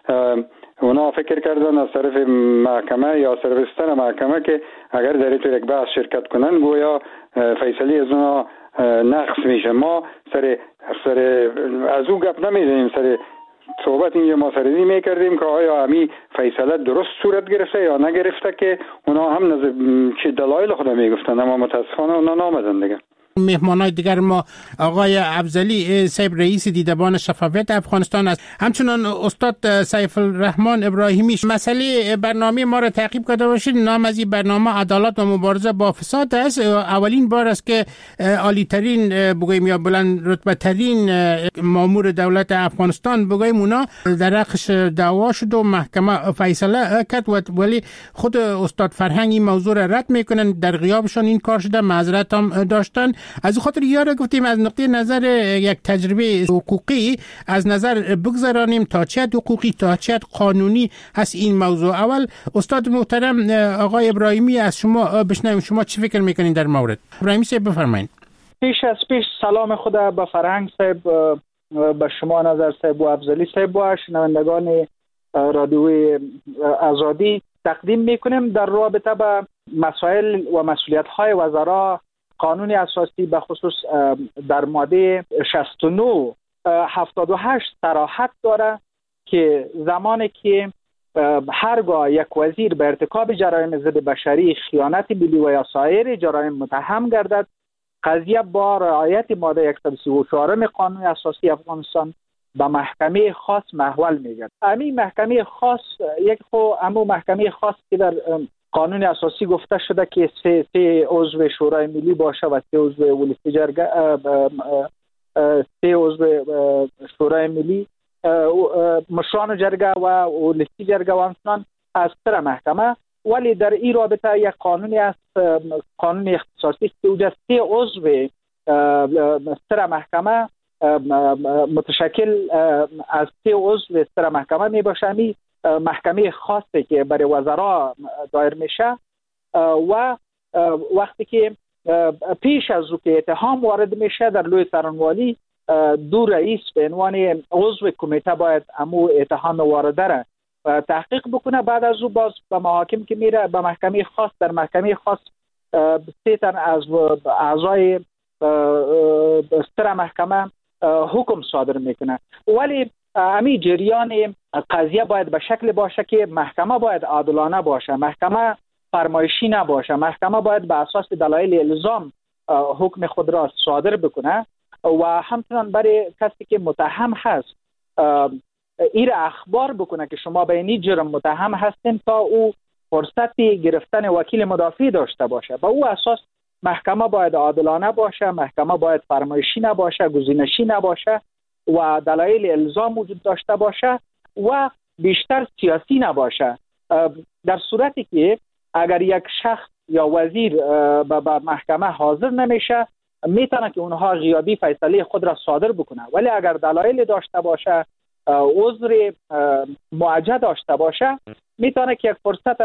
اونا فکر کردن از طرف محکمه یا سرویستان محکمه که اگر در این یک بحث شرکت کنن گویا فیصله از اونا نقص میشه. ما سر سر از او گپ نمیزنیم، سر صحبت اینجا ما سردی میکردیم که آیا همی فیصله درست صورت گرفته یا نگرفته، که اونا هم نظر چه دلایل خود میگفتن، اما متاسفانه اونا نامدن دیگه. مهمانای دیگر ما آقای افضلی صاحب رئیس دیدبان شفافیت افغانستان است، همچنان استاد سیف الرحمن ابراهیمی. مسئله برنامه ما را تعقیب کرده باشید. نام از این برنامه عدالت و مبارزه با فساد است. اولین بار است که عالی ترین بگوییم یا بلند رتبه ترین مامور دولت افغانستان بگوییم اونا در حقش دعوا شد و محکمه فیصله کرد، ولی خود استاد فرهنگ این موضوع را رد میکنن. در غیابشان این کار شده، معذرت هم داشتن. از خاطر یاره گفتیم از نقطه نظر یک تجربه حقوقی از نظر بگذارانیم تا چه حقوقی تا چه قانونی هست این موضوع. اول استاد محترم آقای ابراهیمی از شما بشنویم، شما چی فکر میکنین در مورد؟ ابراهیمی صاحب بفرمایید. پیش از پیش سلام خدا به فرهنگ صاحب، به شما نظر صاحب و افضلی صاحب و شنوندگان رادیوی آزادی تقدیم میکنیم در رابطه با مسائل و مسئولیت های وزرا. قانون اساسی به خصوص در ماده شصت و نه هفتاد و هشت صراحت داره که زمانی که هرگاه یک وزیر به ارتکاب جرایم ضد بشری، خیانت ملی و یا سایر جرایم متهم گردد، قضیه با رعایت ماده صد و سی و چهار قانون اساسی افغانستان به محکمه خاص محول میگرد. همین محکمه خاص یک خو امو محکمه خاص که در قانون اساسی گفته شده که سه سه عضو شورای ملی باشه و سه عضو ولسی جرگه، سه عضو شورای ملی، مشران جرگه و ولسی جرگه و همچنان از سر محکمه. ولی در این رابطه یک قانونی است، قانون اختصاصی است که اوجا سه عضو سر محکمه متشکل از سه عضو سر محکمه می باشه. می محکمه خاصی که برای وزرا دایر میشه و وقتی که پیش از او که اتهام وارد میشه در لوی سرانوالی، دو رئیس به عنوان عضو کمیته باید امو اتهام وارده را تحقیق بکنه. بعد از او باز به محاکم که میره به محکمه خاص، در محکمه خاص سه تن از اعضای سر محکمه حکم صادر میکنه. ولی امی جریان قضیه باید به شکل باشه که محکمه باید عادلانه باشه، محکمه فرمایشی نباشه، محکمه باید به اساس دلایل الزام حکم خود را صادر بکنه و همچنان برای کسی که متهم هست این اخبار بکنه که شما به این جرم متهم هستین تا او فرصت گرفتن وکیل مدافع داشته باشه. به او اساس محکمه باید عادلانه باشه، محکمه باید فرمایشی نباشه، گزینشی نباشه و دلایل الزام وجود داشته باشه و بیشتر سیاسی نباشه. در صورتی که اگر یک شخص یا وزیر به محکمه حاضر نمیشه، میتونه که اونها غیابی فیصله خود را صادر بکنه. ولی اگر دلایل داشته باشه، عذر معجه داشته باشه، میتونه که یک فرصت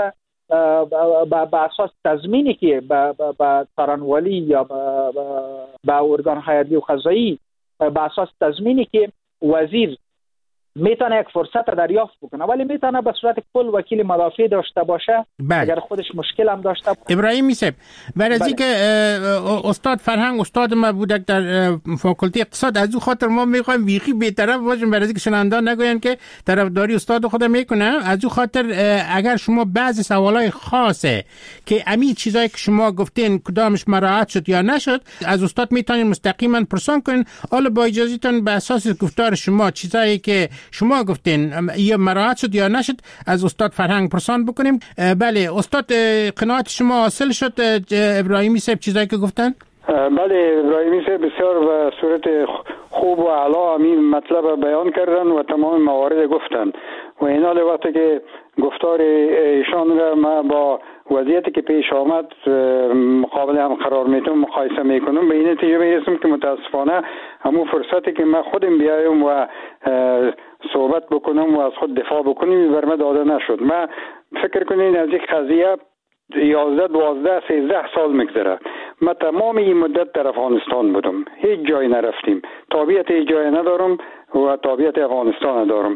به اساس تضمینی که به سرانوالی یا به ارگان عدلی و قضایی به اساس تضمینی که وزیر میتونه یک فرصت دریافت بکنه، ولی میتونه به صورت کل وکیل مدافع داشته باشه. بله. اگر خودش مشکل هم داشته باشه. ابراهیمی صاحب، برای از اینکه استاد فرهنگ استاد ما بودک در فاکولته اقتصاد، از او خاطر ما میخوایم ویخی بی‌طرف باشیم، برای اینکه شنوندگان نگوین که طرفداری استاد خود میکنه. از او خاطر اگر شما بعضی سوالای خاصه که امی چیزایی که شما گفتین کدامش مراعات شد یا نشد، از استاد میتونین مستقیما پرسان کنین. حالا با اجازهتون به اساس گفتار شما چیزایی که شما گفتین یا مراعات شد یا نشد از استاد فرهنگ پرسان بکنیم. بله استاد، قناعت شما حاصل شد ابراهیمی صاحب چیزایی که گفتن؟ بله، ابراهیمی صاحب بسیار به صورت خوب و اعلی همین مطلب بیان کردن و تمام موارد گفتن و این حال وقتی که گفتار ایشان را ما با وضعیتی که پیش آمد مقابل هم قرار میتونم مقایسه میکنم، به این نتیجه میرسم که متاسفانه همون فرصتی که من خودم بیایم و صحبت بکنم و از خود دفاع بکنم بر من داده نشد. من فکر کنین از یک قضیه یازده دوازده سیزده سال میگذره. من تمام این مدت در افغانستان بودم، هیچ جایی نرفتیم، تابعیت هیچ جایی ندارم و تابعیت افغانستان ندارم.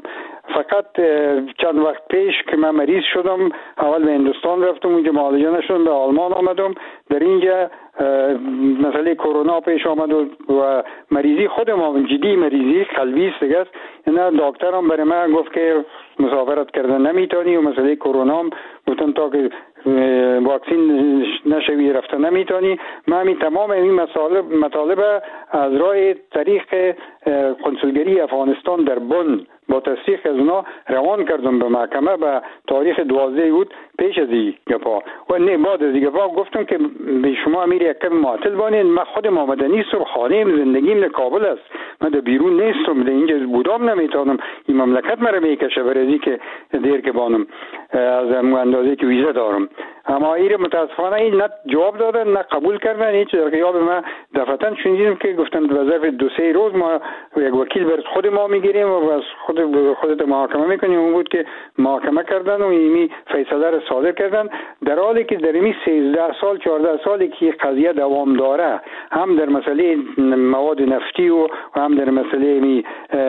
فقط چند وقت پیش که من مریض شدم، اول به هندوستان رفتم، اونجا معالجه نشدم، به آلمان آمدم. در اینجا مسئله کرونا پیش آمد و مریضی خودم جدی مریضی قلبی است دیگه. اینا دکترم برای من گفت که مسافرت کردن نمیتونی و مسئله کرونا هم گفتن تا که واکسین نشوی رفته نمیتونی. من همین تمام این مطالب مطالب از راه طریق کنسولگری افغانستان در بن با تصدیق از اونا روان کردم به محکمه به تاریخ دوازده بود پیش از این گپا و نه بعد از این گپا گفتم که به شما امیر یک کم معطل بانید. من خودم آمده نیستم، خانه‌ام زندگیم در کابل است، من در بیرون نیستم، در اینجا بودم نمیتونم این مملکت مرا میکشه برای که دیر که بانم از اندازه که ویزا دارم. اما این متاسفانه این نه جواب دادن نه قبول کردن. هیچ در غیاب ما دفعتاً شنیدیم که گفتن به ظرف دو سه روز ما یک وکیل بر خود ما میگیریم و از خود خودت محاکمه میکنیم. اون بود که محاکمه کردن و اینی فیصله را صادر کردن، در حالی که در این سیزده سال چهارده سالی که قضیه دوام داره، هم در مسئله مواد نفتی و هم در مسئله می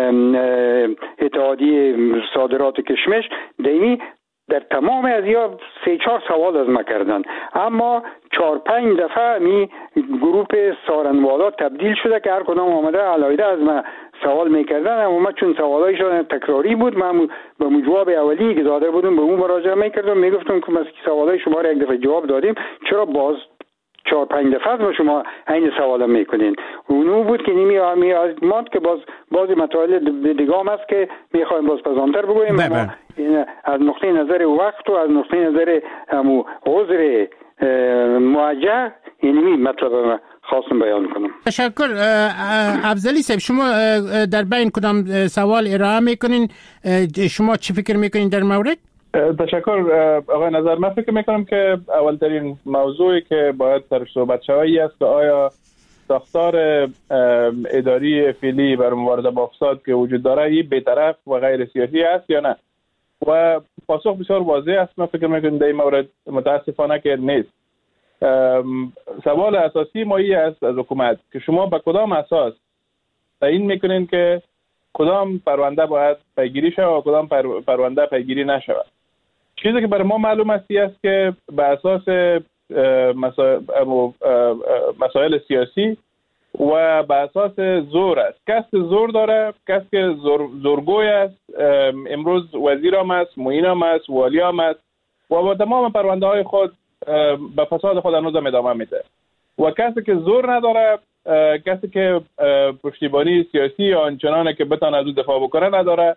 اتحادیه صادرات کشمش، دیمی در تمام از یا سه چهار سوال از ما کردن. اما چهار پنج دفعه می گروپ سارنوالا تبدیل شده که هر کدام آمده علایده از ما سوال میکردن. اما ما چون سوالایشون تکراری بود، من به جواب اولی که داده بودم به اون مراجعه میکردم، میگفتم که ما سوالای شما را یک دفعه جواب دادیم، چرا باز چهار پنج دفعه با شما این سوالا میکنین؟ اونو بود که نیمی آمی آزماد که باز بازی مطالب دیگه هم است که میخوایم باز پزانتر بگویم. اما از نقطه نظر وقت و از نقطه نظر همو عذر موجه اینمی مطلب خواستم بیان کنم. تشکر. افضلی صاحب، شما در بین کدام سوال ارائه میکنین؟ شما چی فکر میکنین در مورد؟ تشکر آقای نظر. من فکر میکنم که اولترین موضوعی که باید سرش صحبت شوی است که آیا ساختار اداری فعلی برای مبارزه با فساد که وجود داره این بی‌طرف و غیر سیاسی است یا نه؟ و پاسخ بسیار واضح است. من فکر میکنم در این مورد متاسفانه که نیست. سوال اساسی ما این است از حکومت که شما به کدام اساس تعیین میکنین که کدام پرونده باید پیگیری شود و کدام پرونده پیگیری نشود؟ چیزی که برای ما معلوم است است که به اساس مسائل سیاسی و به اساس زور است. کس که زور داره، کس که زور، زورگوی است، امروز وزیر هم است، معین هم است، والی هم است و با تمام پرونده های خود به فساد خود هنوز هم ادامه میده. و کسی که زور نداره، کسی که پشتیبانی سیاسی آنچنانه که بتونه از او دفاع بکنه نداره.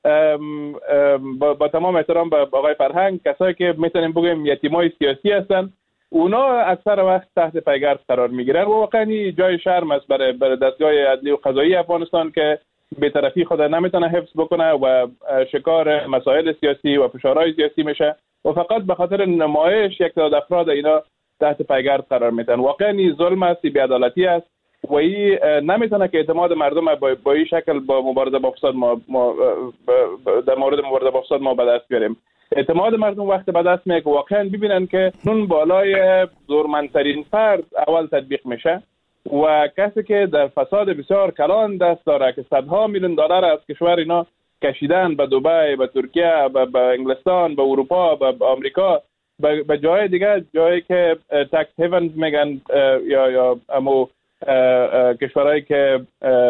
با, با تمام احترام به آقای فرهنگ، کسایی که میتونیم بگیم یتیمای سیاسی هستن، اونا اکثر وقت تحت پیگرد قرار میگیرن و واقعا جای شرم است برای, برای دستگاه عدلی و قضایی افغانستان که بی‌طرفی خود نمیتونه حفظ بکنه و شکار مسائل سیاسی و فشارهای سیاسی میشه و فقط به خاطر نمایش یک تعداد افراد اینا تحت پیگرد قرار میدن. واقعا این ظلم است، بی‌عدالتی است و این نمیتونه که اعتماد مردم با, با این شکل با مبارزه با فساد ما, ما در مورد مبارزه با فساد ما به دست بیاریم. اعتماد مردم وقت به دست میاد که واقعا ببینن که نون بالای زورمندترین فرد اول تطبیق میشه و کسی که در فساد بسیار کلان دست داره که صدها میلیون دلار از کشور اینا کشیدن به دبی، به ترکیه، به, به انگلستان، به اروپا، به آمریکا، به, به جای دیگه، جایی که تکس هیونز میگن یا یا امو کشورهایی که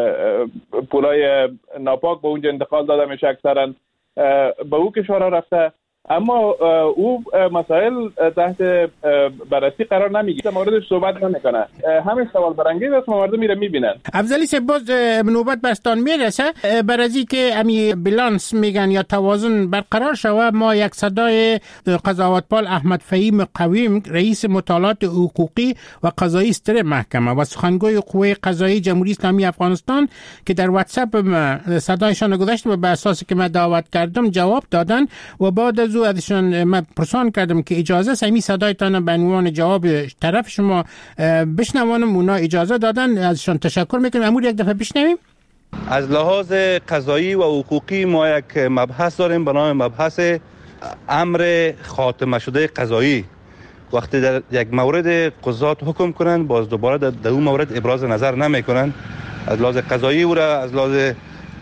پولای ناپاک به اونجا انتقال داده میشه اکثرا به او کشورها رفته، اما او مسائل تحت بررسی قرار نمیگیره، موردش صحبت نمیکنه. همین سوال برانگیز است، مردم میره میبینن. افضلی صاحب، باز نوبت برستان میرسه بر از اینکه امی بالانس میگن یا توازن برقرار شوه. ما یک صدای قضاوتپال احمد فهیم قویم، رئیس مطالعات حقوقی و قضایی ستر محکمه و سخنگوی قوه قضایی جمهوری اسلامی افغانستان که در واتساپ صدایشان گذاشت و به اساسی که من دعوت کردم جواب دادن و بعد از ازشون من پرسان کردم که اجازه سمی صدایتان به عنوان جواب طرف شما بشنوانم. اونا اجازه دادن، ازشون تشکر میکنم. امور یک دفعه بشنویم. از لحاظ قضایی و حقوقی ما یک مبحث داریم به نام مبحث امر خاتمه شده قضایی. وقتی در یک مورد قضات حکم کنند باز دوباره در اون مورد ابراز نظر نمی کنند، از لحاظ قضایی او را از لحاظ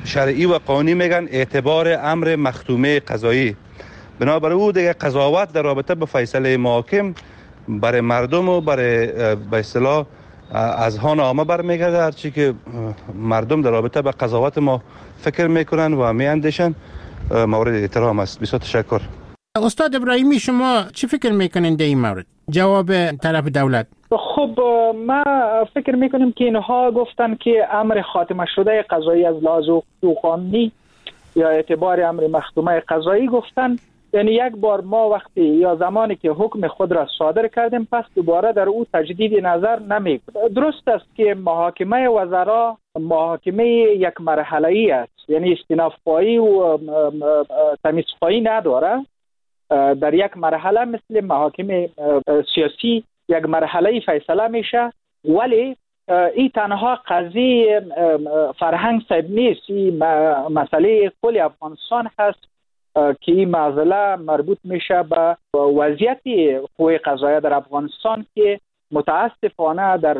شرعی و قانونی میگن اعتبار امر مختومه قضایی. بنابراین او دیگه قضاوت در رابطه به فیصله محاکم برای مردم و برای به اصطلاح از هان عامه برمیگرده. هرچی که مردم در رابطه به قضاوت ما فکر میکنن و میاندیشن مورد احترام است. بسیار تشکر. استاد ابراهیمی، شما چی فکر میکنین در این مورد؟ جواب طرف دولت. خب ما فکر میکنیم که اینها گفتن که امر خاتمه شده قضایی از لحاظ قانونی یا اعتبار امر مختومه قضایی گفتن، یعنی یک بار ما وقتی یا زمانی که حکم خود را صادر کردیم پس دوباره در او تجدید نظر نمیکنیم. درست است که محاکمه وزرا محاکمه یک مرحله‌ای است، یعنی استئناف پایی و تمیز پایی نداره. در یک مرحله مثل محاکم سیاسی یک مرحله فیصله میشه، ولی این تنها قضیه فرهنگ صاحب نیست، این مسئله کل افغانستان هست که این معضله مربوط میشه به وضعیت حقوق قضایی در افغانستان که متاسفانه در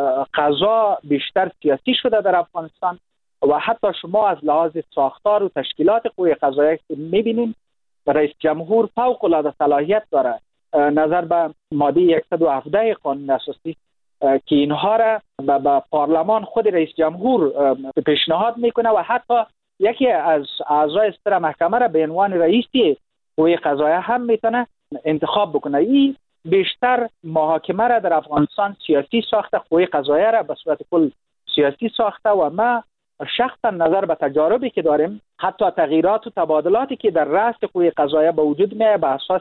قضا بیشتر سیاسی شده در افغانستان و حتی شما از لحاظ ساختار و تشکیلات حقوق قضایی که میبینید رئیس جمهور فوق العاده صلاحیت داره نظر به ماده صد و هفده قانون اساسی که اینها را به پارلمان خود رئیس جمهور پیشنهاد میکنه و حتی یکی از اعضای ستر محکمه را به عنوان رئیس حقوق قضایی هم میتونه انتخاب بکنه. این بیشتر محاکمه را در افغانستان سیاسی ساخته، حقوق قضایی را به صورت کل سیاسی ساخته و ما شخصا نظر به تجاربی که داریم، حتی تغییرات و تبادلاتی که در رأس حقوق قضایی به وجود میاد به اساس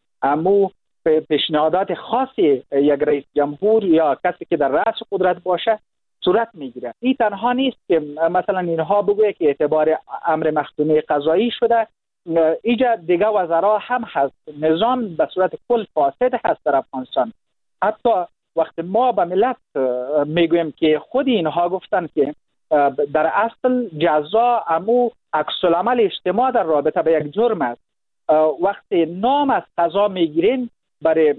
امو پیشنهادات خاصی یک رئیس جمهور یا کسی که در رأس قدرت باشه صورت میگیره. این تنها نیست که مثلا اینها بگویه که اعتبار امر مختومه قضایی شده، اینجا دیگه وزرا هم هست. نظام به صورت کل فاسد هست در افغانستان. حتی وقتی ما به ملت میگویم که خود اینها گفتن که در اصل جزا امو عکس العمل اجتماع در رابطه به یک جرم است، وقتی نام از قضا میگیرین برای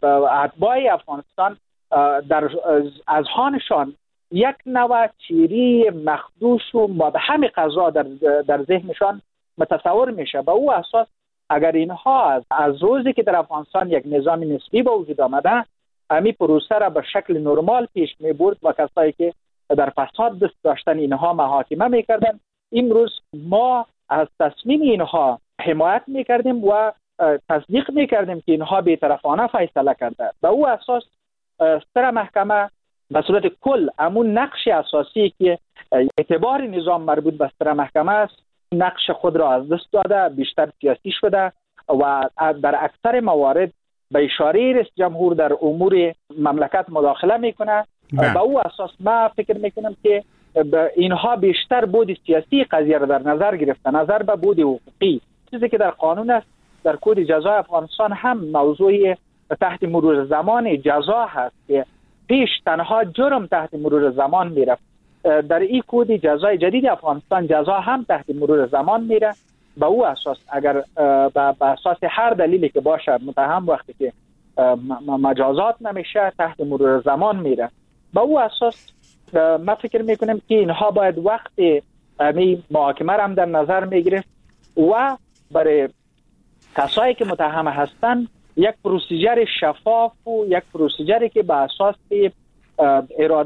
اتباع افغانستان در اذهانشان یک نوع چیری مخدوش و مبهم قضا در در ذهنشان متصور میشه. به او اساس اگر اینها از, از روزی که در افغانستان یک نظام نسبی به وجود آمده امی پروسه را به شکل نرمال پیش میبرد و کسایی که در فساد دست داشتن اینها محاکمه میکردن، امروز ما از تصمیم اینها حمایت میکردیم و تصدیق میکردیم که اینها بی‌طرفانه فیصله کرده. به او اساس ستر محکمه به صورت کل همون نقش اساسی که اعتبار نظام مربوط به ستر محکمه است نقش خود را از دست داده، بیشتر سیاسی شده و در اکثر موارد به اشاره رئیس جمهور در امور مملکت مداخله میکنه. به او اساس ما فکر میکنم که اینها بیشتر بود سیاسی قضیه را در نظر گرفته نظر به بود حقوقی، چیزی که در قانون است. در کد جزا افغانستان هم موضوع تحت مرور زمان جزا هست که پیش تنها جرم تحت مرور زمان میره. در این کد جزای جدید افغانستان جزا هم تحت مرور زمان میره. به او اساس اگر به اساس هر دلیلی که باشه متهم وقتی که مجازات نمیشه تحت مرور زمان میره. به او اساس ما فکر میکنم که اینها باید وقتی می محاکمه را هم در نظر میگرفت و برای کسایی که متهم هستند یک پروسیجر شفاف و یک پروسیجری که به اساس اراده